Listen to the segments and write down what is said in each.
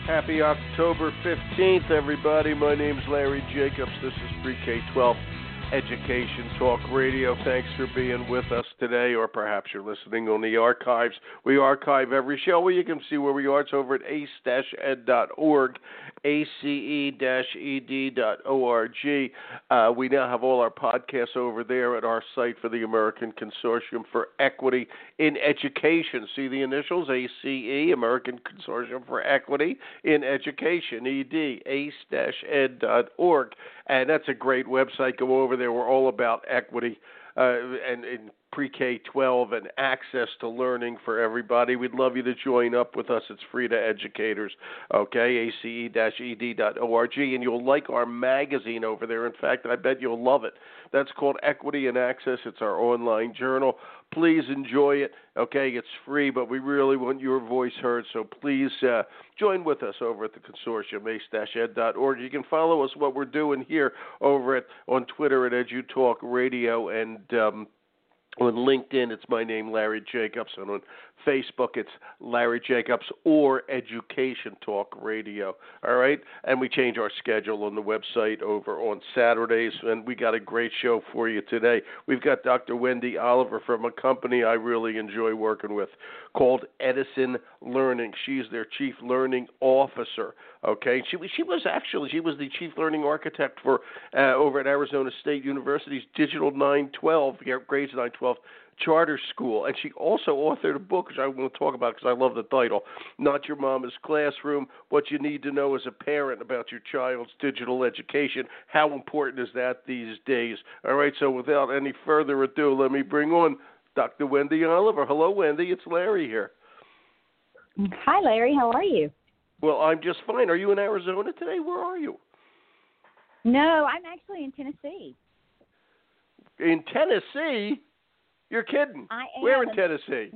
Happy October 15th, everybody. My name's Larry Jacobs. This is Pre-K-12 Education Talk Radio. Thanks for being with us today, or perhaps you're listening on the archives. We archive every show where you can see where we are. It's over at ace-ed.org, ace-ed.org. We now have all our podcasts over there at our site for the American Consortium for Equity in Education. See the initials, ACE, American Consortium for Equity in Education, ED, ace-ed.org. And that's a great website. Go over there. We're all about equity and in pre-K-12 and access to learning for everybody. We'd love you to join up with us. It's free to educators, okay, ace-ed.org. And you'll like our magazine over there. In fact, I bet you'll love it. That's called Equity and Access. It's our online journal. Please enjoy it, okay? It's free, but we really want your voice heard, so please join with us over at the consortium, ace-ed.org. You can follow us, what we're doing here over on Twitter at EduTalk Radio, and on LinkedIn, it's my name, Larry Jacobs, and on Facebook, it's Larry Jacobs or Education Talk Radio, all right? And we change our schedule on the website over on Saturdays, and we got a great show for you today. We've got Dr. Wendy Oliver from a company I really enjoy working with called Edison Learning. She's their Chief Learning Officer, okay? She was the Chief Learning Architect for over at Arizona State University's Digital 912, grades 912, charter school, and she also authored a book, which I want to talk about because I love the title, Not Your Mama's Classroom, What You Need to Know as a Parent About Your Child's Digital Education. How important is that these days? All right, so without any further ado, let me bring on Dr. Wendy Oliver. Hello, Wendy. It's Larry here. Hi, Larry. How are you? Well, I'm just fine. Are you in Arizona today? Where are you? No, I'm actually in Tennessee. In Tennessee? You're kidding. I am. Where in Tennessee?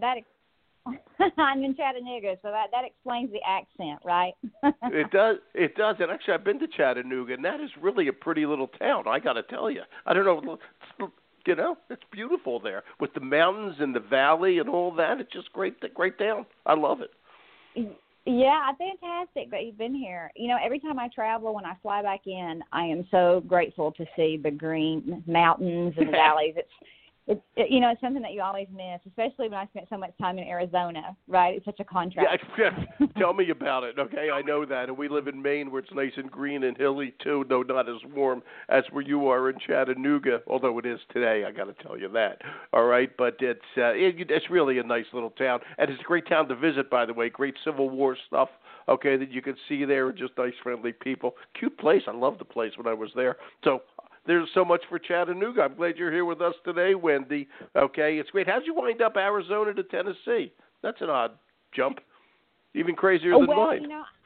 I'm in Chattanooga, so that explains the accent, right? It does. And actually, I've been to Chattanooga, and that is really a pretty little town, I got to tell you. I don't know, it's beautiful there with the mountains and the valley and all that. It's just great town. I love it. Yeah, fantastic that you've been here. Every time I travel, when I fly back in, I am so grateful to see the green mountains and the valleys. It's something that you always miss, especially when I spent so much time in Arizona, right? It's such a contrast. Yeah, tell me about it, okay? I know that. And we live in Maine where it's nice and green and hilly, too, though not as warm as where you are in Chattanooga, although it is today, I got to tell you that. All right? But it's really a nice little town. And it's a great town to visit, by the way. Great Civil War stuff, okay, that you can see there. Just nice, friendly people. Cute place. I loved the place when I was there. So there's so much for Chattanooga. I'm glad you're here with us today, Wendy. Okay, it's great. How'd you wind up Arizona to Tennessee? That's an odd jump. Even crazier than mine.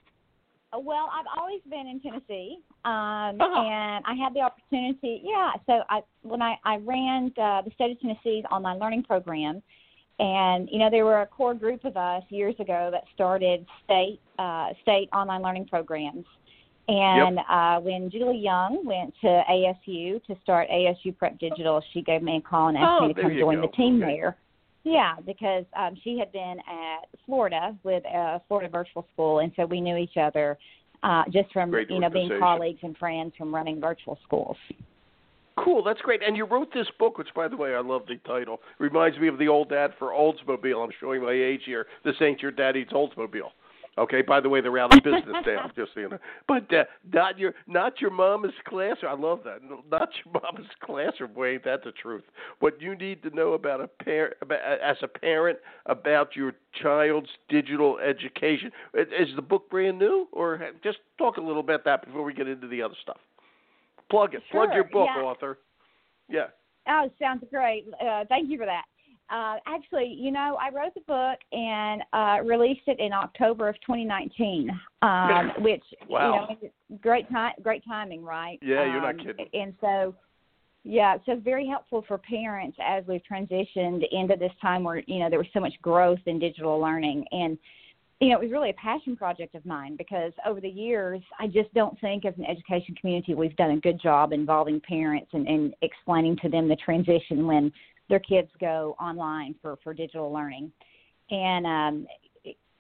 I've always been in Tennessee, and I had the opportunity. Yeah, so when I ran the state of Tennessee's online learning program, and there were a core group of us years ago that started state online learning programs. And when Julie Young went to ASU to start ASU Prep Digital, she gave me a call and asked me to come join the team there. Yeah, because she had been at Florida with Florida Virtual School, and so we knew each other just from being colleagues and friends from running virtual schools. Cool, that's great. And you wrote this book, which, by the way, I love the title. Reminds me of the old ad for Oldsmobile. I'm showing my age here. This ain't your daddy's Oldsmobile. Okay, by the way, they're out of business now, just so you know. But not your mama's classroom. I love that. Not your mama's classroom. Boy, ain't that the truth. What you need to know about as a parent about your child's digital education. Is the book brand new, or just talk a little about that before we get into the other stuff? Plug it. Sure, Plug your book, author. Yeah. Oh, sounds great. Thank you for that. Actually, I wrote the book and released it in October of 2019, which great timing, right? Yeah, you're not kidding. And so, so very helpful for parents as we've transitioned into this time where there was so much growth in digital learning, and it was really a passion project of mine because over the years, I just don't think as an education community we've done a good job involving parents and explaining to them the transition when their kids go online for digital learning. And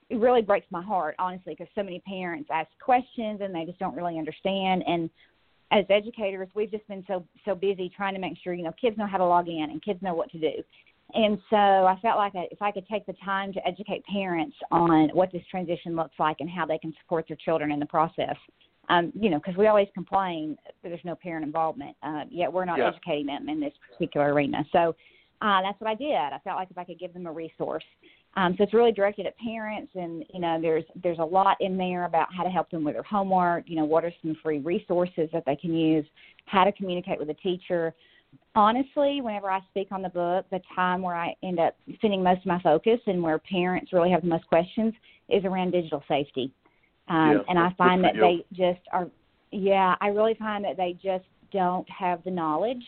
it really breaks my heart, honestly, because so many parents ask questions and they just don't really understand. And as educators, we've just been so busy trying to make sure, kids know how to log in and kids know what to do. And so I felt like if I could take the time to educate parents on what this transition looks like and how they can support their children in the process, because we always complain that there's no parent involvement, yet we're not educating them in this particular arena. So that's what I did. I felt like if I could give them a resource. So it's really directed at parents, and, there's a lot in there about how to help them with their homework, what are some free resources that they can use, how to communicate with a teacher. Honestly, whenever I speak on the book, the time where I end up spending most of my focus and where parents really have the most questions is around digital safety. And I find that they just are, I really find that they just don't have the knowledge,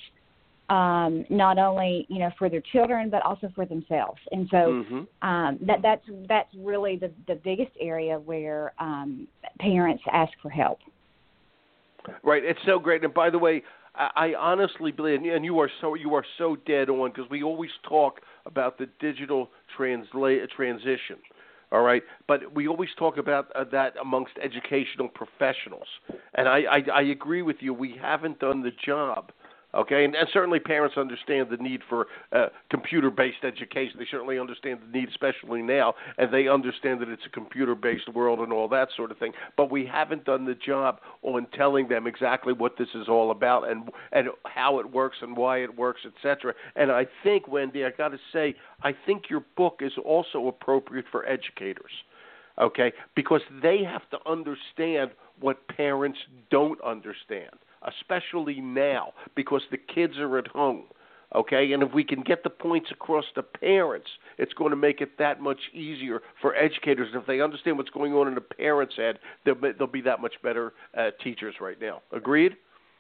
not only, for their children, but also for themselves. And so that's really the biggest area where parents ask for help. Right. It's so great. And by the way, I honestly believe, and you are so dead on, because we always talk about the digital transition. All right, but we always talk about that amongst educational professionals, and I agree with you. We haven't done the job, okay? And certainly parents understand the need for computer-based education. They certainly understand the need, especially now, and they understand that it's a computer-based world and all that sort of thing. But we haven't done the job on telling them exactly what this is all about and how it works and why it works, etc. And I think, Wendy, I got to say, I think your book is also appropriate for educators, okay? Because they have to understand what parents don't understand, especially now, because the kids are at home, okay? And if we can get the points across to parents, it's going to make it that much easier for educators. If they understand what's going on in the parents' head, they'll be that much better teachers right now. Agreed?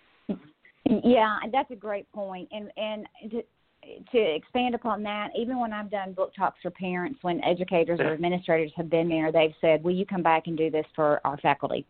Yeah, that's a great point. And to expand upon that, even when I've done book talks for parents, when educators or administrators have been there, they've said, will you come back and do this for our faculty?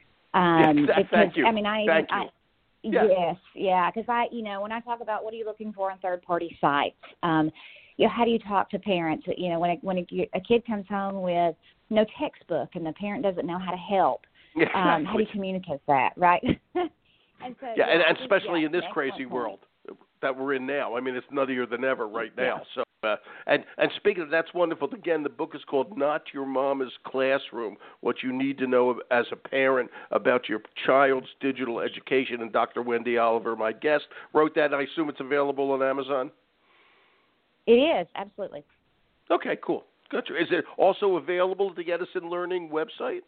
Thank you. I mean, Thank you. Yes, because when I talk about what are you looking for on third-party sites, how do you talk to parents? When a kid comes home with no textbook and the parent doesn't know how to help, how do you communicate that, right? And especially in this crazy world that we're in now. I mean, it's nuttier than ever right now. So, and speaking of, that's wonderful. Again, the book is called Not Your Mama's Classroom, What You Need to Know as a Parent About Your Child's Digital Education. And Dr. Wendy Oliver, my guest, wrote that. I assume it's available on Amazon? It is, absolutely. Okay, cool. Gotcha. Is it also available at the Edison Learning website?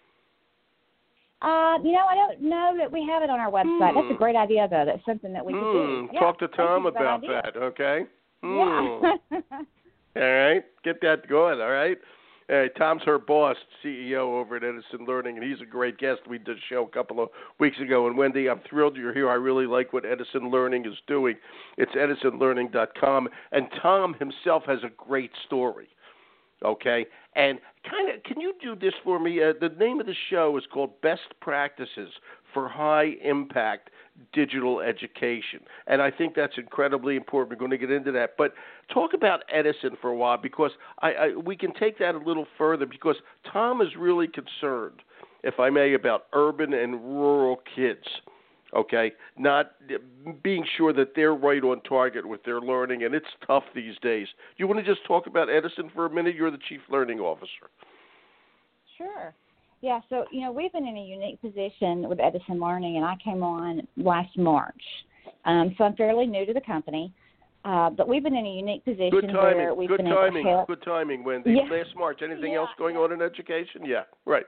I don't know that we have it on our website. That's a great idea, though. That's something that we could do. Talk to Tom about that, okay? Yeah. All right. Get that going, all right? Tom's her boss, CEO over at Edison Learning, and he's a great guest. We did a show a couple of weeks ago. And, Wendy, I'm thrilled you're here. I really like what Edison Learning is doing. It's edisonlearning.com. And Tom himself has a great story. Okay, and can you do this for me? The name of the show is called Best Practices for High Impact Digital Education, and I think that's incredibly important. We're going to get into that, but talk about Edison for a while, because we can take that a little further, because Tom is really concerned, if I may, about urban and rural kids. Okay, not being sure that they're right on target with their learning, and it's tough these days. Do you want to just talk about Edison for a minute? You're the Chief Learning Officer. Sure. Yeah, so, we've been in a unique position with Edison Learning, and I came on last March. So I'm fairly new to the company, but we've been in a unique position where we've been able to help. Good timing, Wendy. Yeah. Last March. Anything else going on in education? Yeah, right.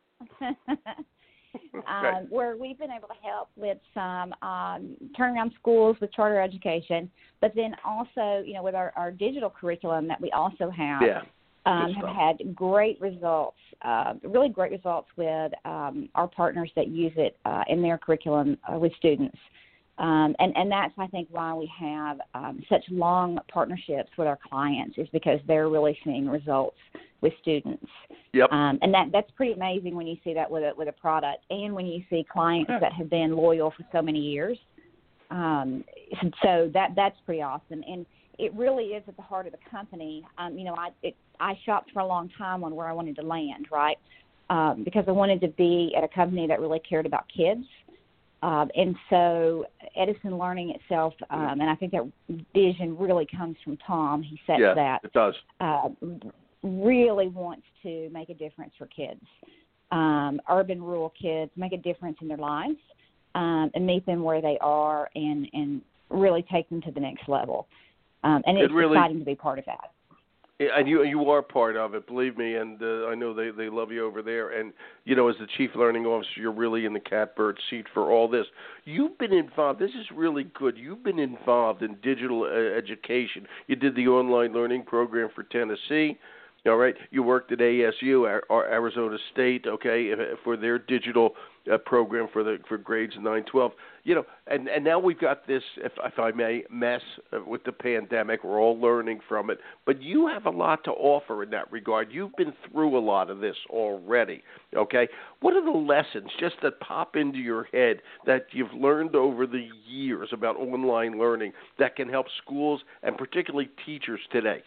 Where we've been able to help with some turnaround schools with charter education, but then also, with our digital curriculum that we also have, have had great results, really great results with our partners that use it in their curriculum with students. And that's, I think, why we have such long partnerships with our clients, is because they're really seeing results with students. Yep. And that's pretty amazing when you see that with a product, and when you see clients that have been loyal for so many years. So that's pretty awesome. And it really is at the heart of the company. I shopped for a long time on where I wanted to land, right? Because I wanted to be at a company that really cared about kids. And so Edison Learning itself, and I think that vision really comes from Tom. He sets that. It does. Really wants to make a difference for kids, urban, rural kids, make a difference in their lives, and meet them where they are and really take them to the next level. And it's really exciting to be part of that. And you are part of it, believe me, and I know they love you over there. And, as the Chief Learning Officer, you're really in the catbird seat for all this. You've been involved. This is really good. You've been involved in digital education. You did the online learning program for Tennessee. All right, you worked at ASU, Arizona State, okay, for their digital program for grades 9, 12. And now we've got this, if I may, mess with the pandemic. We're all learning from it, but you have a lot to offer in that regard. You've been through a lot of this already, okay? What are the lessons just that pop into your head that you've learned over the years about online learning that can help schools and particularly teachers today?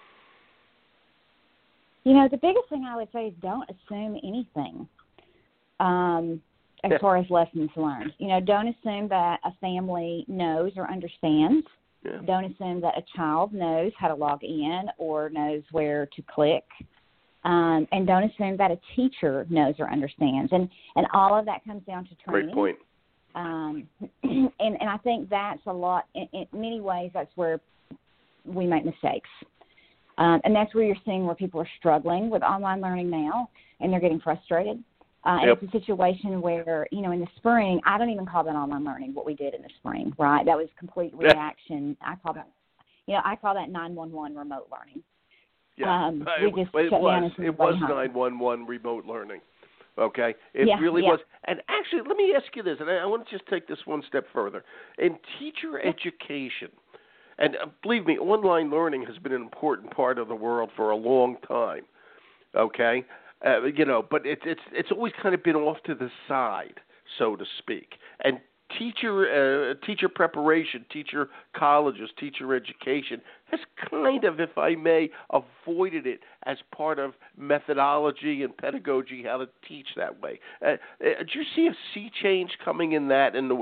The biggest thing I would say is don't assume anything as far as lessons learned. Don't assume that a family knows or understands. Yeah. Don't assume that a child knows how to log in or knows where to click. And don't assume that a teacher knows or understands. And all of that comes down to training. Great point. And I think that's a lot. In many ways, that's where we make mistakes. And that's where you're seeing where people are struggling with online learning now, and they're getting frustrated. And It's a situation where, in the spring, I don't even call that online learning, what we did in the spring, right? That was complete reaction. I call that 911 remote learning. Yeah, it was 911 remote learning. Okay, it really was. And actually, let me ask you this, and I want to just take this one step further. In teacher education, and believe me, online learning has been an important part of the world for a long time, okay? But it's always kind of been off to the side, so to speak. And teacher preparation, teacher colleges, teacher education has kind of, if I may, avoided it as part of methodology and pedagogy, how to teach that way. Do you see a sea change coming in that as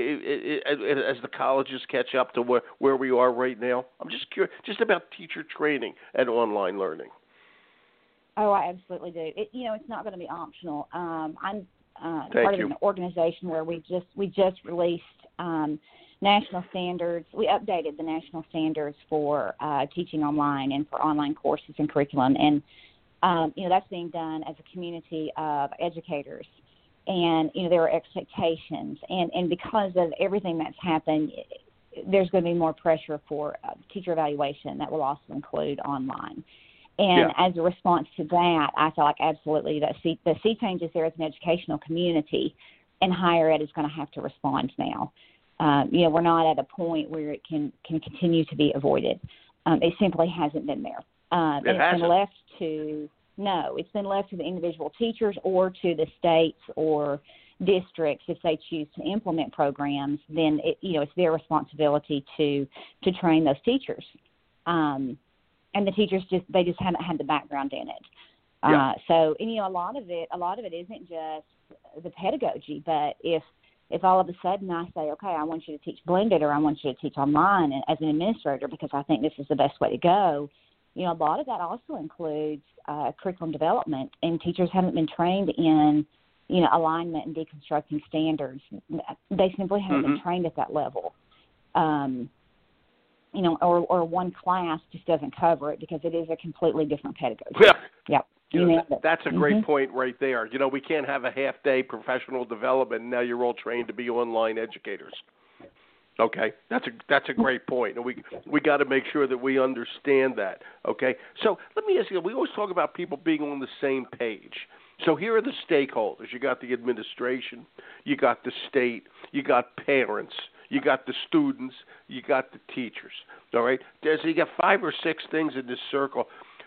the colleges catch up to where we are right now? I'm just curious, just about teacher training and online learning. Oh, I absolutely do. It's not going to be optional. I'm part of an organization where we just released national standards. We updated the national standards for teaching online and for online courses and curriculum, and that's being done as a community of educators. And there are expectations, and because of everything that's happened, there's going to be more pressure for teacher evaluation that will also include online. And as a response to that, I feel like absolutely the sea change is there as an educational community, and higher ed is going to have to respond now. We're not at a point where it can continue to be avoided. It simply hasn't been there. It's been left to the individual teachers or to the states or districts if they choose to implement programs. Then it's their responsibility to train those teachers. And the teachers just haven't had the background in it. So a lot of it isn't just the pedagogy, but if all of a sudden I say, okay, I want you to teach blended or I want you to teach online as an administrator because I think this is the best way to go, a lot of that also includes curriculum development, and teachers haven't been trained in alignment and deconstructing standards. They simply haven't been trained at that level. Or one class just doesn't cover it because it is a completely different pedagogy. Yeah. That's a great point right there. We can't have a half-day professional development, and now you're all trained to be online educators. Okay, that's a great point, and we got to make sure that we understand that. Okay, so let me ask you. We always talk about people being on the same page. So here are the stakeholders. You got the administration, you got the state, you got parents, you got the students, you got the teachers. All right, so you got 5 or 6 things in this circle.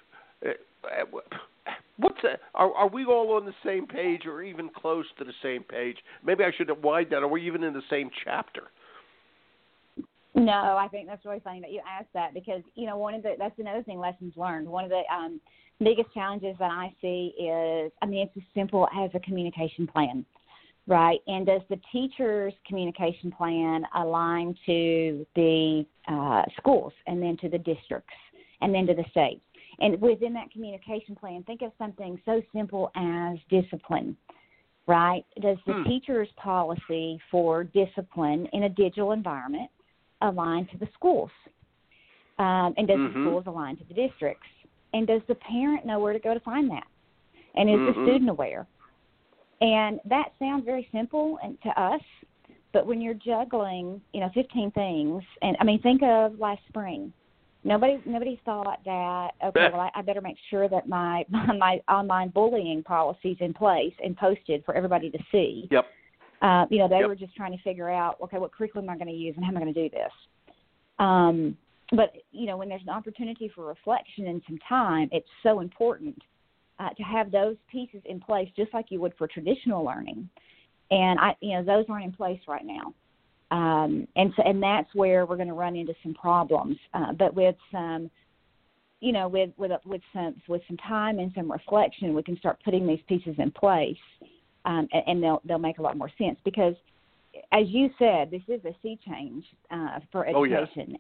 Are we all on the same page, or even close to the same page? Maybe I should widen that. Are we even in the same chapter? No, I think that's really funny that you asked that because, that's another thing, lessons learned. One of the biggest challenges that I see is, it's as simple as a communication plan, right? And does the teacher's communication plan align to the schools and then to the districts and then to the states? And within that communication plan, think of something so simple as discipline, right? Does the teacher's policy for discipline in a digital environment align to the schools? And does the schools align to the districts? And does the parent know where to go to find that? And is the student aware? And that sounds very simple to us, but when you're juggling, 15 things, and think of last spring. Nobody thought that, okay, well, I better make sure that my online bullying policy's in place and posted for everybody to see. Yep. They were just trying to figure out, okay, what curriculum am I going to use and how am I going to do this? But, when there's an opportunity for reflection and some time, it's so important to have those pieces in place just like you would for traditional learning. And, those aren't in place right now. And that's where we're going to run into some problems. But with some, with some time and some reflection, we can start putting these pieces in place, and they'll make a lot more sense. Because, as you said, this is a sea change for education.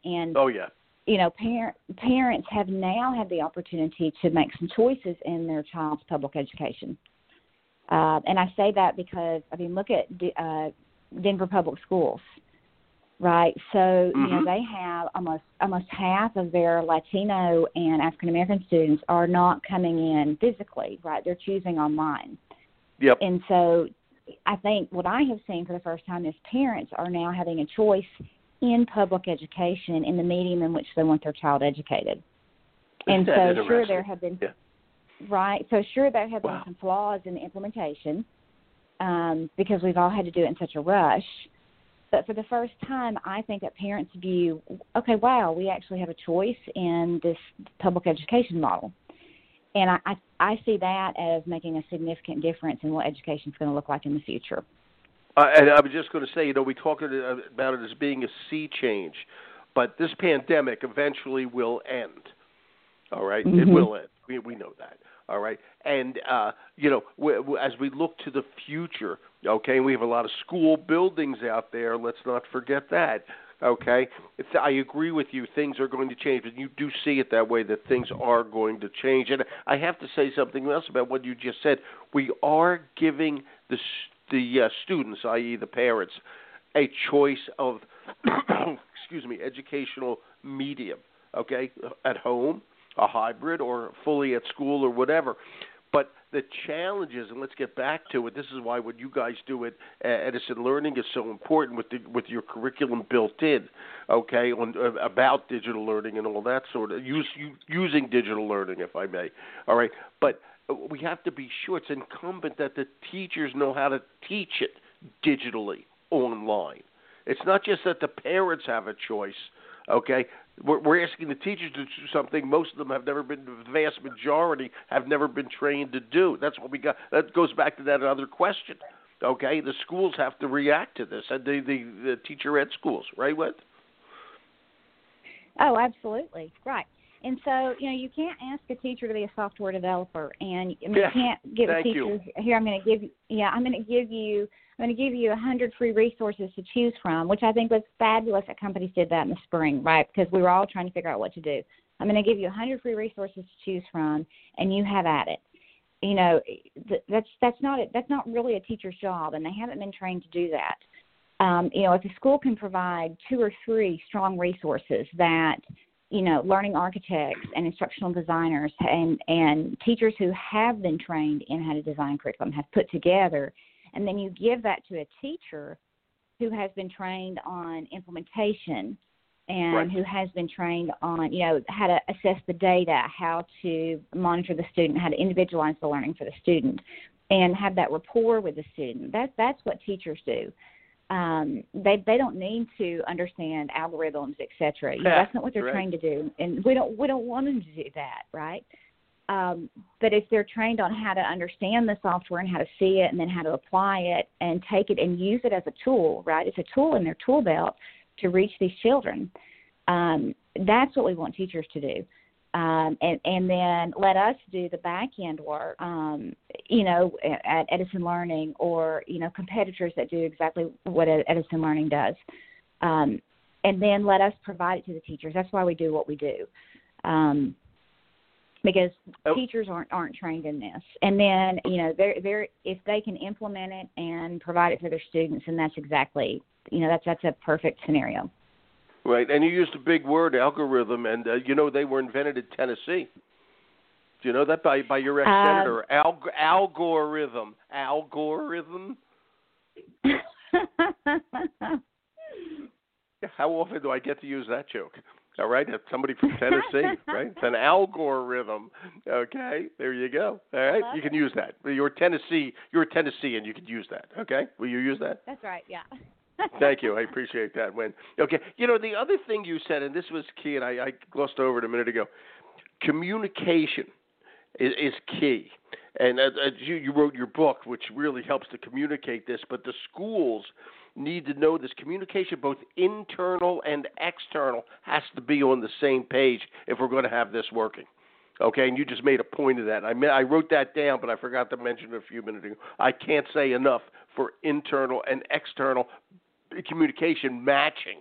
Parents have now had the opportunity to make some choices in their child's public education. And I say that because, look at Denver Public Schools, right? So, they have almost half of their Latino and African American students are not coming in physically, right? They're choosing online. Yep. And so I think what I have seen for the first time is parents are now having a choice in public education in the medium in which they want their child educated. And so sure there have been right. So sure there have been some flaws in the implementation because we've all had to do it in such a rush. But for the first time, I think that parents view, okay, wow, we actually have a choice in this public education model. And I see that as making a significant difference in what education is going to look like in the future. And I was just going to say, we talk about it as being a sea change, but this pandemic eventually will end. All right? It will end. We know that. All right? And, as we look to the future, okay, and we have a lot of school buildings out there, let's not forget that. Okay, I agree with you. Things are going to change, but you do see it that way, that things are going to change. And I have to say something else about what you just said. We are giving the students, i.e. the parents, a choice of, educational medium, okay, at home, a hybrid, or fully at school or whatever. But the challenges, and let's get back to it, this is why what you guys do at Edison Learning is so important with your curriculum built in, okay, about digital learning and all that sort of, using digital learning, if I may, all right. But we have to be sure it's incumbent that the teachers know how to teach it digitally, online. It's not just that the parents have a choice, okay? We're asking the teachers to do something most of them have never been, the vast majority have never been trained to do. That's what we got. That goes back to that other question, okay? The schools have to react to this, and the teacher ed schools, right, Whit? Oh, absolutely, right. And so, you can't ask a teacher to be a software developer, and you can't give a teacher here. I'm going to give you 100 free resources to choose from, which I think was fabulous that companies did that in the spring, right? Because we were all trying to figure out what to do. I'm going to give you 100 free resources to choose from, and you have at it. That's not really a teacher's job, and they haven't been trained to do that. If a school can provide 2 or 3 strong resources that learning architects and instructional designers and teachers who have been trained in how to design curriculum have put together, and then you give that to a teacher who has been trained on implementation and who has been trained on, how to assess the data, how to monitor the student, how to individualize the learning for the student, and have that rapport with the student. That's what teachers do. They don't need to understand algorithms, et cetera. That's not what they're trained to do, and we don't want them to do that, right? But if they're trained on how to understand the software and how to see it and then how to apply it and take it and use it as a tool, right? It's a tool in their tool belt. to reach these children. That's what we want teachers to do. And then let us do the back end work, at Edison Learning, or, competitors that do exactly what Edison Learning does. And then let us provide it to the teachers. That's why we do what we do. Because teachers aren't trained in this. And then, they're if they can implement it and provide it for their students, and that's exactly, that's a perfect scenario. Right, and you used a big word, algorithm, and they were invented in Tennessee. Do you know that by your ex-senator? Algorithm. How often do I get to use that joke? All right, it's somebody from Tennessee, right? It's an algorithm. Okay, there you go. All right, you can use that. You're a Tennessean, you could use that. Okay, will you use that? That's right. Yeah. Thank you. I appreciate that, Wen. Okay. The other thing you said, and this was key, and I glossed over it a minute ago, communication is key. And you wrote your book, which really helps to communicate this, but the schools need to know this communication, both internal and external, has to be on the same page if we're going to have this working. Okay, and you just made a point of that. I wrote that down, but I forgot to mention it a few minutes ago. I can't say enough for internal and external communication matching.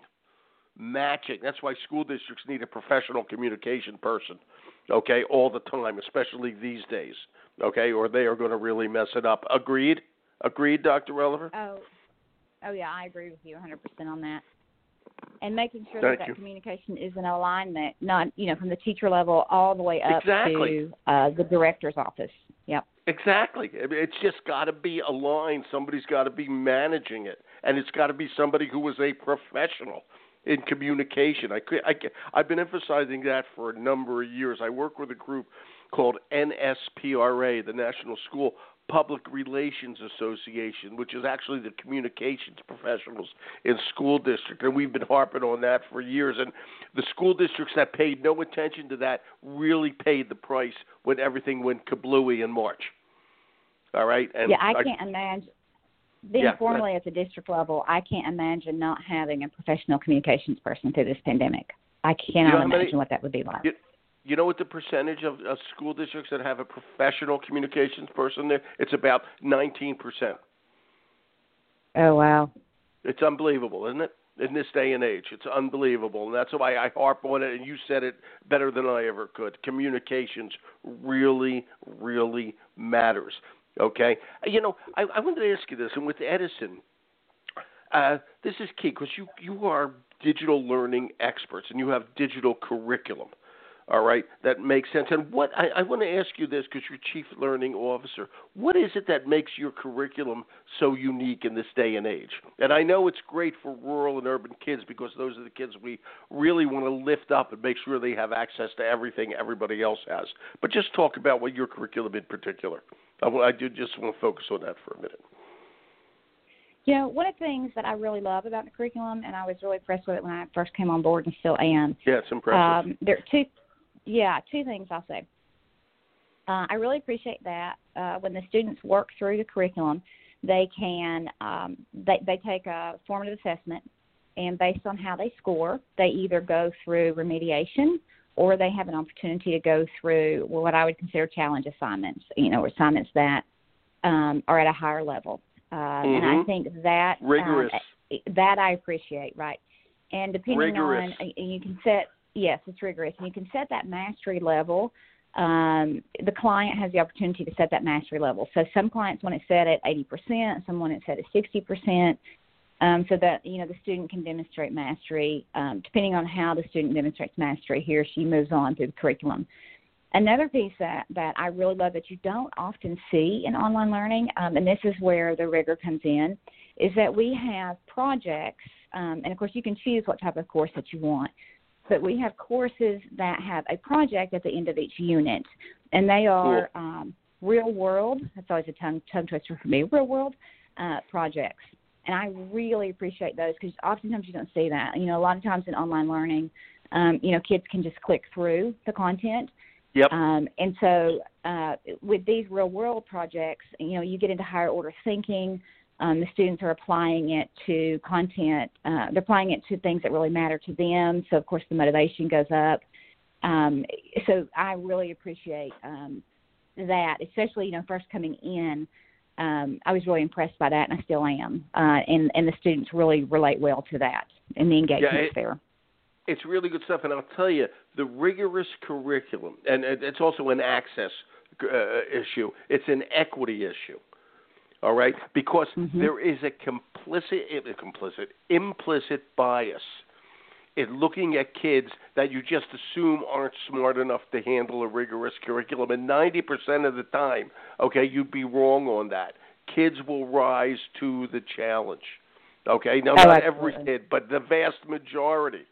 That's why school districts need a professional communication person, okay, all the time, especially these days, okay, or they are going to really mess it up. Agreed, Dr. Relliver? Oh yeah, I agree with you 100% on that. And making sure that communication is in alignment, not, from the teacher level all the way up to the director's office. Yep. Exactly. It's just got to be aligned. Somebody's got to be managing it, and it's got to be somebody who is a professional in communication. I've been emphasizing that for a number of years. I work with a group called NSPRA, the National School Public Relations Association, which is actually the communications professionals in school district, and we've been harping on that for years. And the school districts that paid no attention to that really paid the price when everything went kablooey in March. All right? And I can't imagine, being formally at the district level, I can't imagine not having a professional communications person through this pandemic. I cannot imagine what that would be like. You know what the percentage of school districts that have a professional communications person there? It's about 19%. Oh, wow. It's unbelievable, isn't it? In this day and age, it's unbelievable. And that's why I harp on it, and you said it better than I ever could. Communications really, really matters, okay? I wanted to ask you this, and with Edison, this is key because you are digital learning experts, and you have digital curriculum. All right, that makes sense. And what I want to ask you this, because you're Chief Learning Officer, what is it that makes your curriculum so unique in this day and age? And I know it's great for rural and urban kids because those are the kids we really want to lift up and make sure they have access to everything everybody else has. But just talk about what your curriculum in particular. I do just want to focus on that for a minute. One of the things that I really love about the curriculum, and I was really impressed with it when I first came on board and still am. Yeah, it's impressive. There are two things I'll say. I really appreciate that when the students work through the curriculum, they can they take a formative assessment, and based on how they score, they either go through remediation or they have an opportunity to go through what I would consider challenge assignments, or assignments that are at a higher level. And I think that rigorous. That I appreciate, right? And depending on, you can set. Yes, it's rigorous. And you can set that mastery level. The client has the opportunity to set that mastery level. So some clients want it set at 80%, some want it set at 60%, so that, the student can demonstrate mastery. Depending on how the student demonstrates mastery, he or she moves on through the curriculum. Another piece that I really love that you don't often see in online learning, and this is where the rigor comes in, is that we have projects, and of course you can choose what type of course that you want. But we have courses that have a project at the end of each unit, and they are real world. That's always a tongue twister for me. Real world projects, and I really appreciate those because oftentimes you don't see that. A lot of times in online learning, kids can just click through the content. Yep. And so with these real world projects, you get into higher order thinking. The students are applying it to content. They're applying it to things that really matter to them. So, of course, the motivation goes up. So I really appreciate that, especially, first coming in. I was really impressed by that, and I still am. And the students really relate well to that, and the engagement there. It's really good stuff, and I'll tell you, the rigorous curriculum, and it's also an access issue. It's an equity issue, all right? Because there is a implicit bias in looking at kids that you just assume aren't smart enough to handle a rigorous curriculum. And 90% of the time, okay, you'd be wrong on that. Kids will rise to the challenge, okay? Now, not every kid, but the vast majority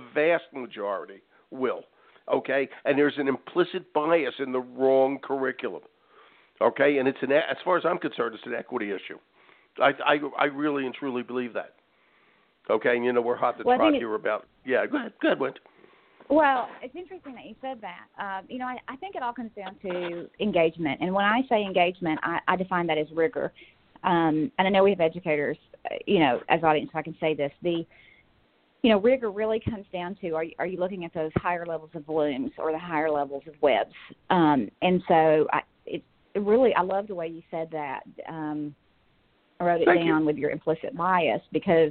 will, okay? And there's an implicit bias in the wrong curriculum, okay? And as far as I'm concerned, it's an equity issue. I really and truly believe that. Okay, and we're hot to trot here about. Yeah, go ahead, Wendy. Well, it's interesting that you said that. I think it all comes down to engagement. And when I say engagement, I define that as rigor. And I know we have educators, as audience, so I can say this. Rigor really comes down to, are you looking at those higher levels of blooms or the higher levels of webs? And so I love the way you said that. I wrote it down with your implicit bias, because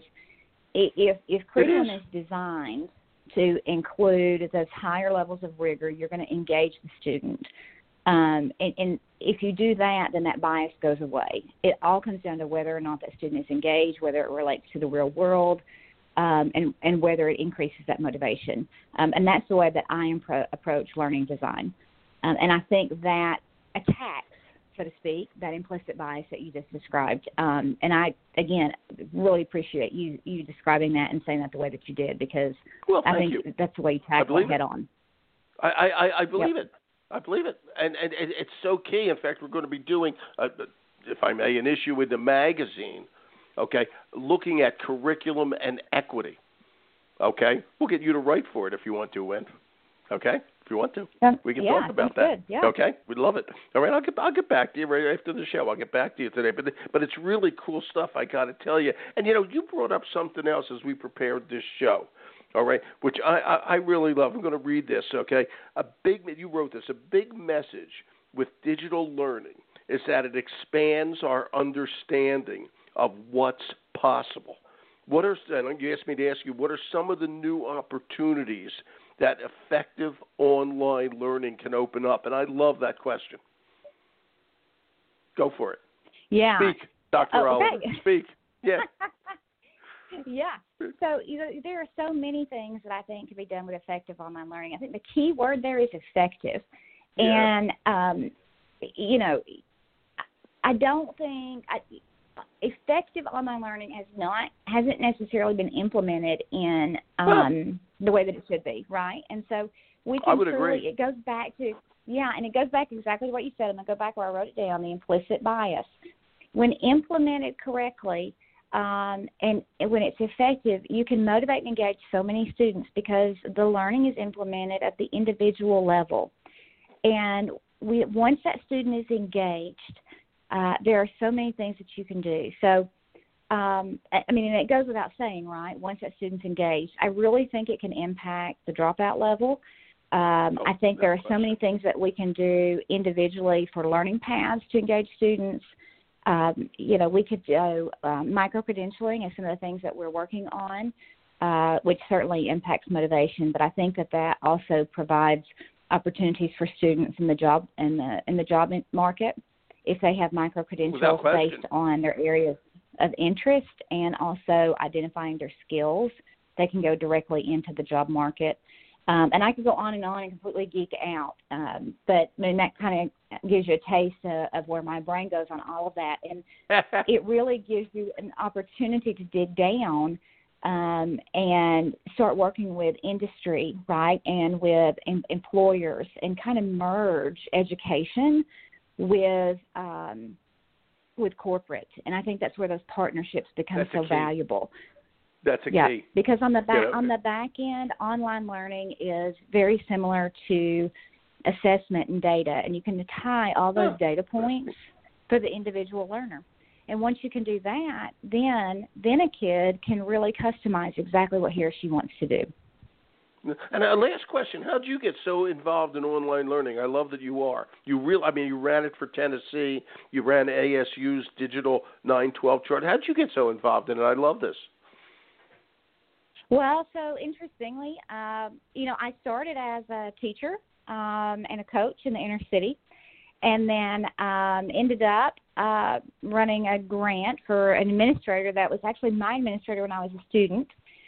if curriculum is designed to include those higher levels of rigor, you're going to engage the student. And if you do that, then that bias goes away. It all comes down to whether or not that student is engaged, whether it relates to the real world, and whether it increases that motivation. And that's the way that I approach learning design. And I think that attacks, so to speak, that implicit bias that you just described. And I, again, really appreciate you describing that and saying that the way that you did, because I think that's the way you tackle it head on. I believe it. I believe it. And it's so key. In fact, we're going to be doing, if I may, an issue with the magazine, okay, looking at curriculum and equity. Okay? We'll get you to write for it if you want to, Wen. Okay? If you want to, we can talk about that. Good. Yeah. Okay, we'd love it. All right, I'll get back to you right after the show. I'll get back to you today. But it's really cool stuff, I got to tell you. And you brought up something else as we prepared this show. All right, which I really love. I'm going to read this. Okay, you wrote this. A big message with digital learning is that it expands our understanding of what's possible. You asked me to ask you, what are some of the new opportunities that effective online learning can open up? And I love that question. Go for it. Yeah. Speak, Dr. Oliver. Speak. Yeah. Yeah. So there are so many things that I think can be done with effective online learning. I think the key word there is effective. Yeah. And, I don't think effective online learning hasn't necessarily been implemented in the way that it should be, right? And so we can agree. It goes back to and it goes back exactly to what you said, and I'll go back where I wrote it down, the implicit bias. When implemented correctly, and when it's effective, you can motivate and engage so many students because the learning is implemented at the individual level. And once that student is engaged, there are so many things that you can do. So, and it goes without saying, right, once that student's engaged, I really think it can impact the dropout level. I think there are so many things that we can do individually for learning paths to engage students. We could do micro-credentialing is some of the things that we're working on, which certainly impacts motivation. But I think that also provides opportunities for students in the job market if they have micro-credentials based on their areas of interest and also identifying their skills. They can go directly into the job market. And I could go on and completely geek out. But that kind of gives you a taste of where my brain goes on all of that. And it really gives you an opportunity to dig down and start working with industry, right, and with employers and kind of merge education with corporate. And I think that's where those partnerships become so valuable. That's a key. Because on the back end, online learning is very similar to assessment and data, and you can tie all those data points for the individual learner. And once you can do that, then a kid can really customize exactly what he or she wants to do. And a last question: how did you get so involved in online learning? I love that you are. You ran it for Tennessee. You ran ASU's Digital 912 chart. How did you get so involved in it? I love this. Well, so interestingly, I started as a teacher and a coach in the inner city, and then ended up running a grant for an administrator that was actually my administrator when I was a student.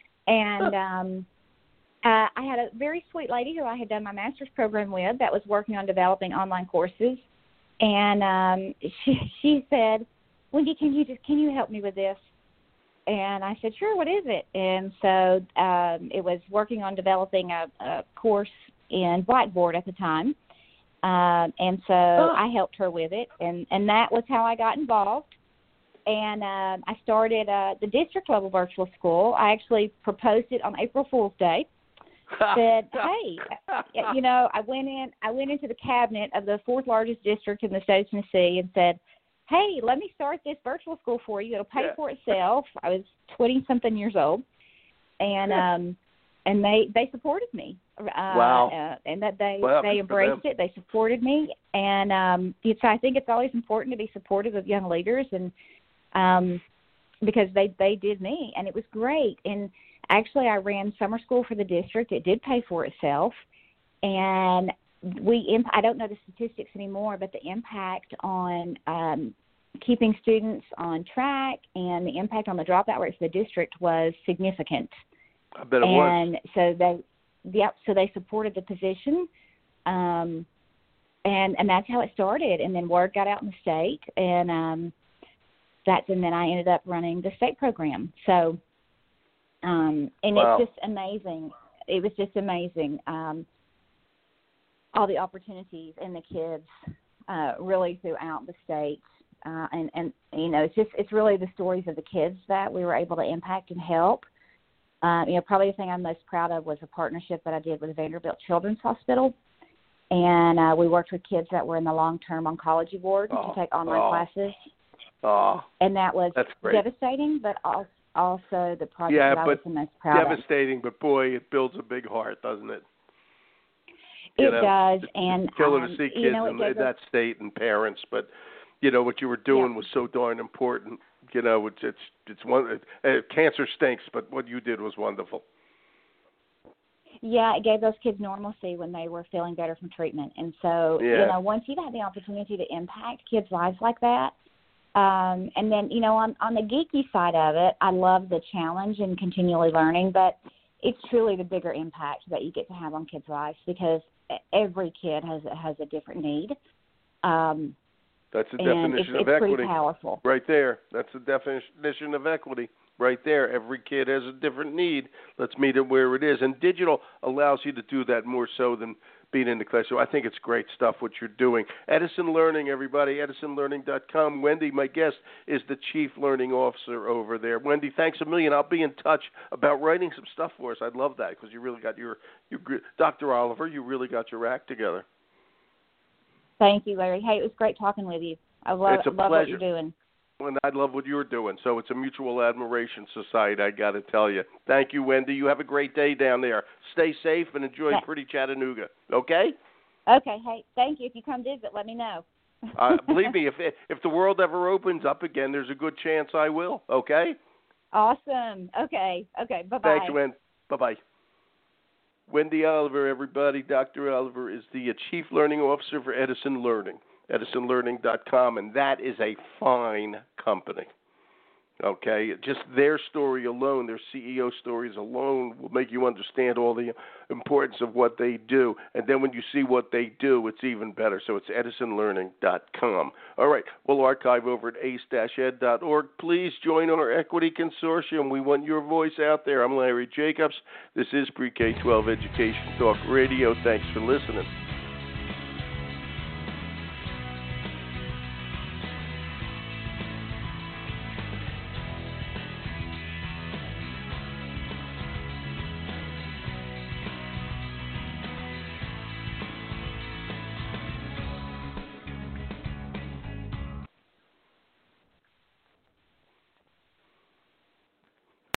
And I had a very sweet lady who I had done my master's program with that was working on developing online courses. And she said, Wendy, can you help me with this? And I said, sure, what is it? And so it was working on developing a course in Blackboard at the time. And so I helped her with it, and that was how I got involved. And I started the district level virtual school. I actually proposed it on April Fool's Day. Said, hey, I went into the cabinet of the fourth largest district in the state of Tennessee and said, hey, let me start this virtual school for you. It'll pay for itself. I was 20-something years old, and they supported me. Wow. And that they embraced it. They supported me, and so I think it's always important to be supportive of young leaders, and because they did me, and it was great. And actually, I ran summer school for the district. It did pay for itself, and I don't know the statistics anymore, but the impact on keeping students on track and the impact on the dropout rates of the district was significant. I bet it was. And so they supported the position, and that's how it started. And then word got out in the state, and then I ended up running the state program. So, and wow. It's just amazing. It was just amazing. All the opportunities and the kids really throughout the state. And it's really the stories of the kids that we were able to impact and help. Probably the thing I'm most proud of was a partnership that I did with Vanderbilt Children's Hospital. And we worked with kids that were in the long-term oncology ward to take online classes. And that was devastating, but also the project that I was the most proud of. Devastating, but boy, it builds a big heart, doesn't it? It does, and it's killer to see kids in that state and parents. But what you were doing was so darn important. It's one. Cancer stinks, but what you did was wonderful. Yeah, it gave those kids normalcy when they were feeling better from treatment, and so once you've had the opportunity to impact kids' lives like that, and then on the geeky side of it, I love the challenge and continually learning, but it's truly the bigger impact that you get to have on kids' lives because every kid has a different need. That's the definition of equity. It's pretty powerful. Right there. That's the definition of equity. Right there. Every kid has a different need. Let's meet it where it is. And digital allows you to do that more so than being in the class. So I think it's great stuff what you're doing. Edison Learning, everybody. EdisonLearning.com. Wendy, my guest, is the Chief Learning Officer over there. Wendy, thanks a million. I'll be in touch about writing some stuff for us. I'd love that because you really got your Dr. Oliver, you really got your act together. Thank you, Larry. Hey, it was great talking with you. I love what you're doing. And I love what you're doing. So it's a mutual admiration society, I got to tell you. Thank you, Wendy. You have a great day down there. Stay safe and enjoy pretty Chattanooga. Okay? Okay. Hey, thank you. If you come visit, let me know. Believe me, if the world ever opens up again, there's a good chance I will. Okay? Awesome. Okay. Bye-bye. Thanks, Wendy. Bye-bye. Wendy Oliver, everybody. Dr. Oliver is the Chief Learning Officer for Edison Learning, EdisonLearning.com, and that is a fine company. Okay, just their story alone, their CEO stories alone will make you understand all the importance of what they do. And then when you see what they do, it's even better. So it's EdisonLearning.com. All right, we'll archive over at ace-ed.org. Please join our Equity Consortium. We want your voice out there. I'm Larry Jacobs. This is Pre-K-12 Education Talk Radio. Thanks for listening.